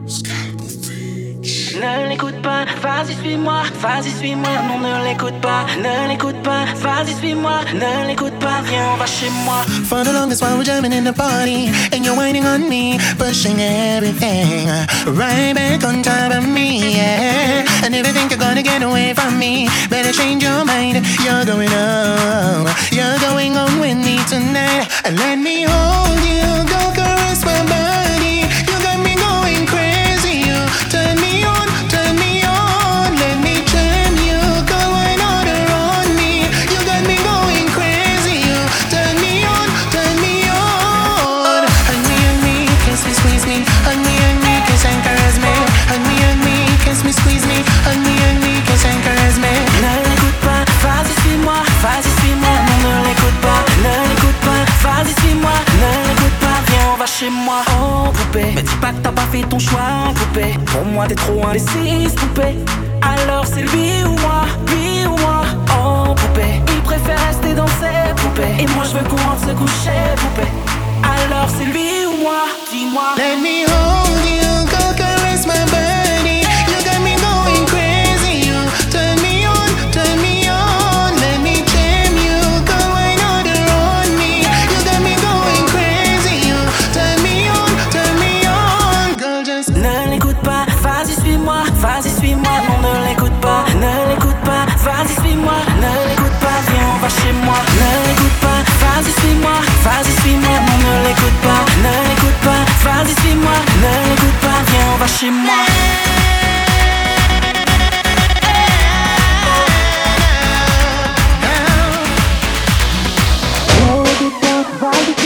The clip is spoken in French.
Ne l'écoute pas, vas-y suis-moi, non ne l'écoute pas, ne l'écoute pas, vas-y suis-moi, ne l'écoute pas, viens on va chez moi. For the longest while we're jamming in the party, and you're whining on me, pushing everything right back on top of me, yeah. And if you think you're gonna get away from me, better change your mind. You're going on with me tonight, and let me hold you, go caress my body. You got me going crazy, you turn me on, let me jam you, go and order on me. You got me going crazy, you turn me on. Hug me, kiss me, squeeze me. Hug me, kiss and caress me. Hug me, kiss me, squeeze me. Hug me, kiss and caress me. Ne l'écoute pas, vas-y suis-moi, non ne l'écoute pas, vas-y suis-moi, ne l'écoute pas, viens on va chez moi. Oh poupée, me dis pas que t'as pas fait ton choix, poupée. Pour moi t'es trop indécise, poupée. Alors c'est lui ou moi, oh poupée. Il préfère rester dans ses poupées, et moi je veux qu'on rentre se coucher, poupée. Alors c'est lui ou moi, dis-moi. Let me hold you, go caress my body. You got me going crazy, you turn me on. Let me jam you, go and order on me. You got me going crazy, you turn me on. Girl, just ne l'écoute pas, vas-y suis-moi, non ne l'écoute pas, vas-y suis-moi, ne l'écoute pas, viens on va chez moi. Ne l'écoute pas, vas-y suis-moi, non ne l'écoute pas, vas-y suis-moi, ne l'écoute pas, viens on va chez moi. ne l'écoute pas, vas-y